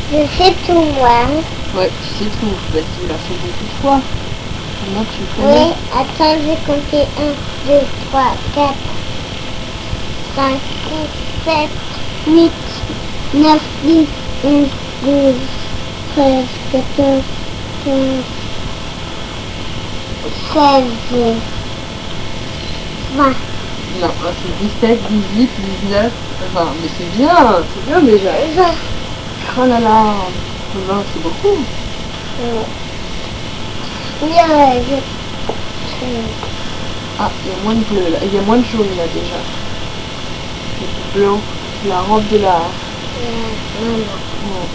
Je sais tout, moi. Ouais, tu sais tout. Bah, tu l'as fait beaucoup de fois. Maintenant, tu le connais. Oui, attends, je vais compter 1, 2, 3, 4, 5, 6, 7, 8, 9, 10, 11, 12, 13, 14, 15, 16, 20. Non, c'est 17, 18, 19, 20. Mais c'est bien déjà. 20. Oh là là, 20, c'est beaucoup. Bien, Ah, il y a moins de bleu là, il y a moins de jaune là déjà. Le blanc, la robe de la... Maman, Ouais.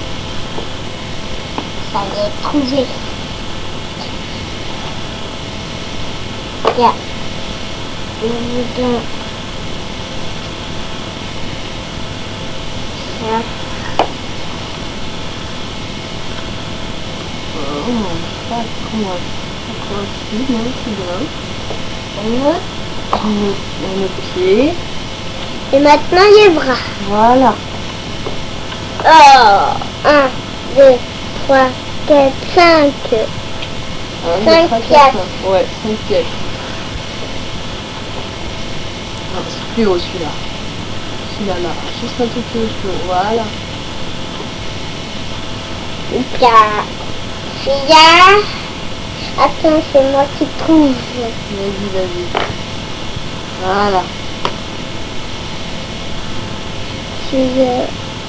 ça y est trouvé. Regarde. Ça. Oh, ça, comment c'est bien, c'est bien. Un pied. Et maintenant les bras. Voilà. Oh, 1, 2, 3, 4, 5. 5 pièces. Ouais, 5 pièces. Ah, c'est plus haut celui-là. Celui-là, là. Juste un tout petit peu plus haut. Voilà. Fia. Attends, c'est moi qui trouve. Vas-y. Voilà. Fia.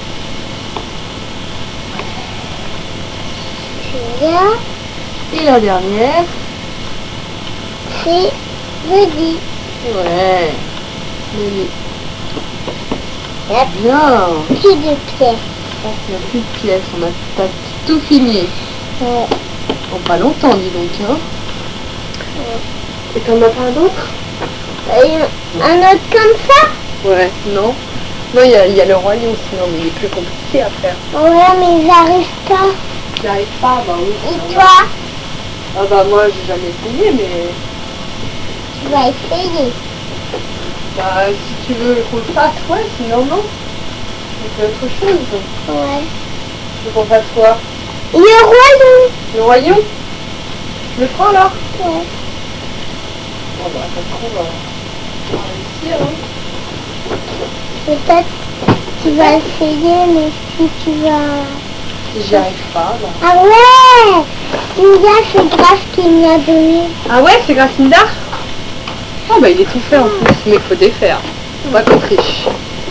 Et la dernière. C'est jeudi. Ouais. Joli. Yep. Bien. Plus de pièces. Il n'y a plus de pièces. T'as tout fini. Ouais. En pas longtemps, dis donc. Hein. Et t'en as pas d'autres? Un autre comme ça? Ouais, non. Non, il y a le royaume sinon, mais il est plus compliqué à faire. Ouais, mais j'arrive pas. J'arrive pas, bah oui. Et toi? Ah bah moi j'ai jamais essayé, mais Tu vas essayer. bah si tu veux qu'on le fasse, ouais, sinon non. On fait autre chose. Ouais. Tu veux qu'on fasse quoi? Le royaume. Le royaume? Je le prends alors? Ouais. Bon bah ça se trouve, on va réussir, hein. Peut-être tu vas essayer, mais si tu vas... Si j'y arrive pas, bah... Ah ouais! Cynthia, c'est grâce qu'il m'a donné. Ah ouais, c'est Gracine d'art? Ah bah il est tout fait en plus, mais il faut défaire. Faut pas qu'on triche.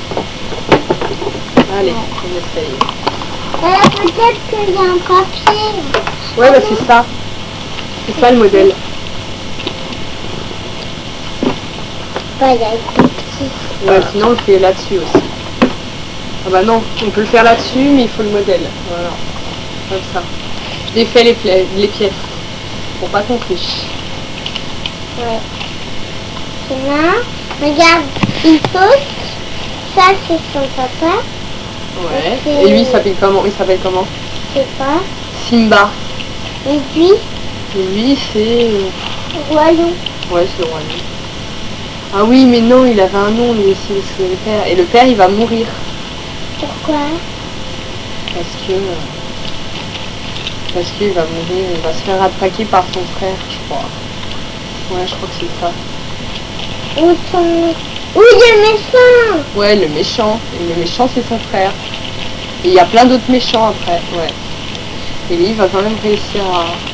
Allez, on essaye. Peut-être qu'il y a un papier. Ouais, bah c'est ça. C'est ça le modèle. Bah, il y a un petit. Ouais, sinon on le fait là-dessus aussi. Ah bah non, on peut le faire là-dessus, mais il faut le modèle. Voilà. Comme ça. Je défais les pièces. Pour pas qu'on triche. Ouais. Sinon, regarde, il saute. Ça, c'est son papa. Ouais. Ok. Et lui, il s'appelle comment? Il s'appelle comment? Je sais pas. Simba. Et puis, Et lui, c'est... royaume. Ouais, c'est le royaume. Ah oui, mais non, il avait un nom, lui aussi, c'est le père. Et le père, il va mourir. Pourquoi? Parce qu'il va mourir, il va se faire attaquer par son frère, je crois. Ouais, je crois que c'est ça. Où ton... Où le méchant? Ouais, le méchant. Et le méchant, c'est son frère. Et il y a plein d'autres méchants après, ouais. Et lui, il va quand même réussir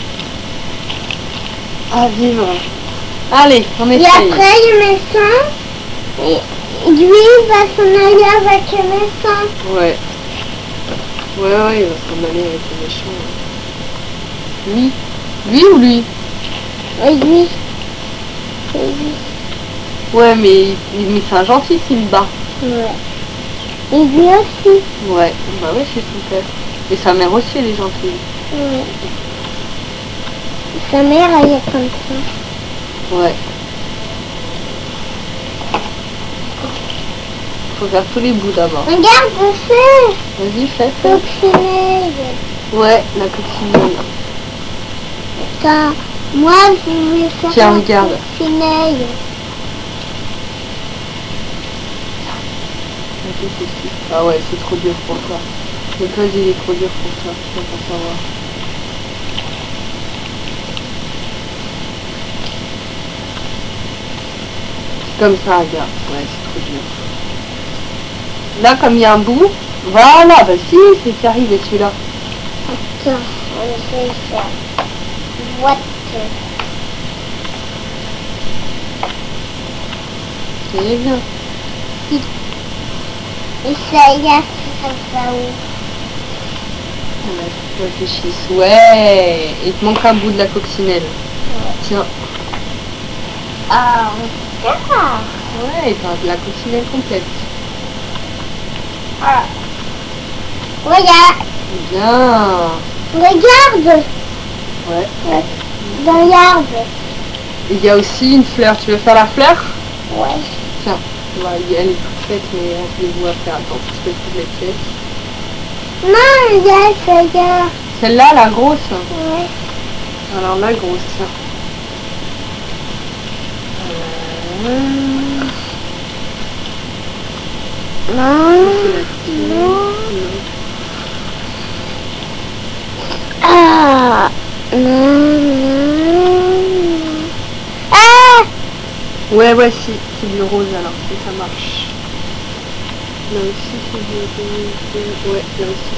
à vivre. Allez, on Et essaye. après, le méchant, lui, il va s'en aller avec le méchant. Ouais. Ouais, il va s'en aller avec le méchant. Lui? Lui ou lui? Et lui. Et lui. Ouais, mais c'est un gentil, Simba. Ouais. Et lui aussi. Ouais, bah ouais, c'est son père. Et sa mère aussi, elle est gentille. Ouais. Sa mère, elle est comme ça. Ouais. Faut faire tous les bouts d'abord. Regarde, je fais. Vas-y, fais. Coccinelle. Ouais, la coccinelle. Ça, moi, je vais faire Tiens, la regarde. coccinelle. Ah ouais, c'est trop dur pour toi. Le code il est trop dur pour ça, je peux pas savoir. Comme ça, regarde. Ouais, c'est trop dur. Là, comme il y a un bout, voilà, bah si, c'est arrivé celui-là. Attends, on fait ça. What? C'est bien. Et ça y est, ça va où? Je réfléchisse. Ouais, il te manque un bout de la coccinelle. Ouais. Tiens. Ah, d'accord. Ouais, t'as de la coccinelle complète. Ah. Regarde, Bien. regarde, Ouais. regarde. Il y a aussi une fleur. Tu veux faire la fleur? Ouais. Tiens. Ouais, elle est toute faite, mais je les vois faire. Attends, je peux toutes les pièces. Non, regarde. Celle-là, la grosse. Ouais. Alors la grosse, tiens. Non, non. Ah, non, non. Ah! Ouais, si, c'est du rose alors, si ça marche. Là aussi c'est du rose. Ouais, là aussi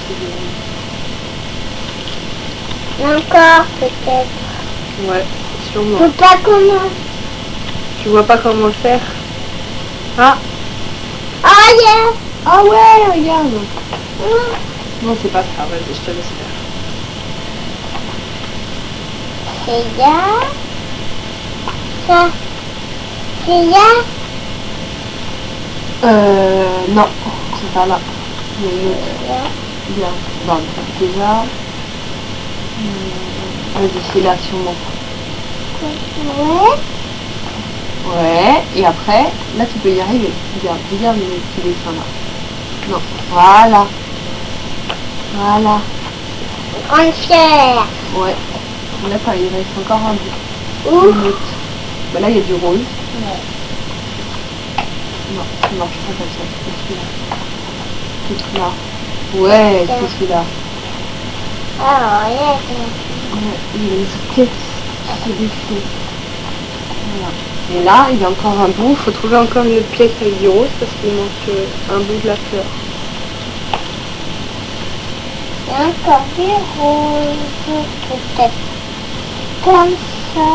c'est du rose. Encore peut-être. Ouais, sûrement. Je sais pas comment. Tu vois pas comment le faire? Ah! Ah, yeah. Ah ouais, regarde! Mm. Non, c'est pas ça, vas-y, je te laisse faire. C'est là. Ça. C'est là. Non, c'est pas là. Il y a une autre. Là. Bien. Bon, déjà. Vas-y, c'est là sûrement. Ouais. Ouais, et après, là tu peux y arriver. Regarde les petits dessins là. Non, voilà. Voilà. Grande fière. Ouais. Là, il reste encore un bout. Où? Une autre. Bah là, il y a du rose. Ouais. Non, ça marche pas comme ça. C'est celui-là. C'est celui-là. Ouais, c'est celui-là. Ah, yeah. Ouais, il y a une pièce qui se dessine. Voilà. Et là, il y a encore un bout. Il faut trouver encore une autre pièce avec du rose parce qu'il manque un bout de la fleur. Il y a encore du rose. Peut-être comme ça.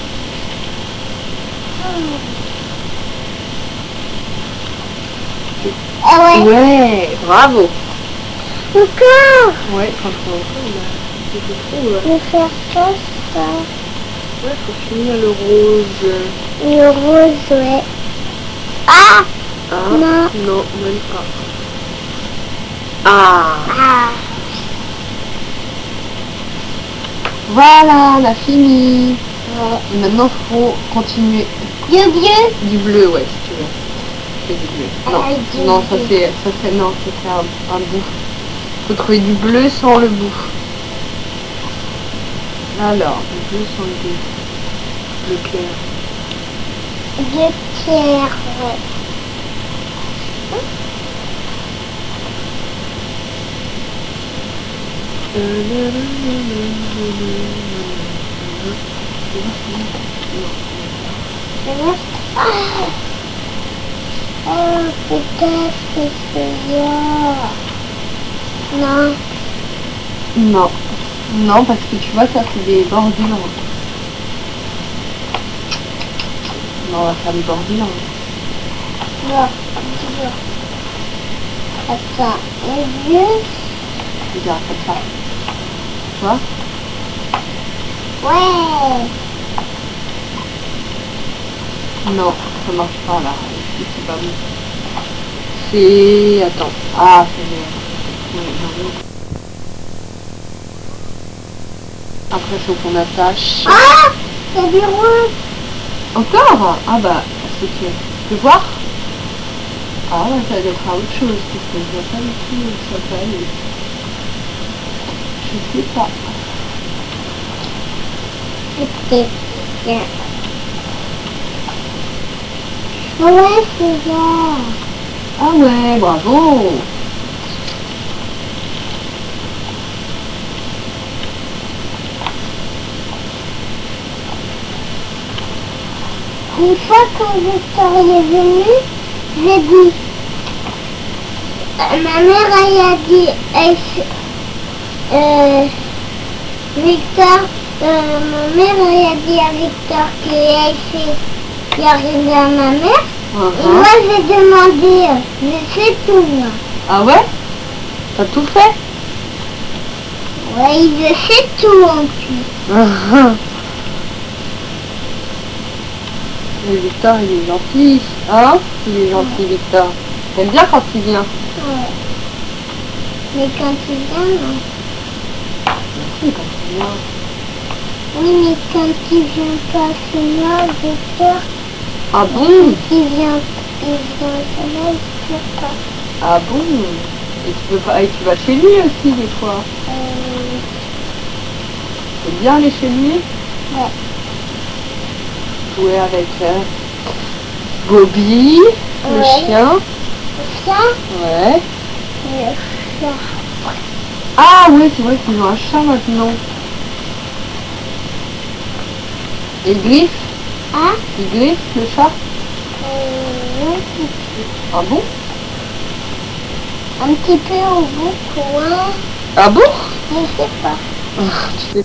Ah ouais. Ouais, bravo. Encore. Ouais, franchement, il a trop. Je vais faire ça. Ouais, faut finir le rose. Le rose, ouais. Ah! Ah, Non. non, même pas. Ah! Ah! Voilà, on a fini. Ouais. Et maintenant, faut continuer. Du vieux? Du bleu, ouais, si tu veux. C'est du bleu. Non, Ah, du non, bleu. non, c'est un bout. Faut trouver du bleu sans le bout. Alors, du bleu sans le bout. Le clair. Du pierre, ouais. Ah! Oh, peut-être que c'est là. Non. Non. Non, parce que tu vois, ça c'est des bordures. Non, on va faire des bordures. Non. Attends. Le vieux? Regarde, comme ça. Tu vois? Ouais. Non, ça marche pas là. C'est pas bon. C'est... Attends. Ah, c'est vert. Ouais, non. Après, il faut qu'on attache. Ah! C'est du rose. Encore? Ah bah, c'est que... Tu peux voir? Ah ouais, ça doit être à autre chose, parce que je vois pas du tout où ça peut aller. Je sais pas. Peut-être bien. Ouais, c'est là. Ah ouais, bravo! une fois quand Victor est venu, j'ai dit, ma mère elle a dit, Victor, ma mère elle a dit à Victor qu'elle fait arriver à ma mère. Et moi j'ai demandé, je sais tout moi. Ah ouais? T'as tout fait? Ouais, je sais tout en plus. Mais Victor, il est gentil. Hein? Il est gentil, Victor. T'aimes bien quand il vient? Ouais. Mais quand il vient, non. Si, quand il vient. Oui, mais quand il vient pas chez moi, Victor, Ah bon? quand il vient chez moi, il pleure pas. Ah bon? Et tu vas chez lui aussi des fois? T'aimes bien aller chez lui? Ouais. Jouer avec Bobby, le Ouais. chien. Le chien, Ouais. le chat. Ah ouais, c'est vrai qu'ils ont un chat maintenant. Et Griff? Hein? Il griffe le chat? Oui. Ah bon? Un petit peu au bout, loin. Ah bon? Je sais pas. Tu sais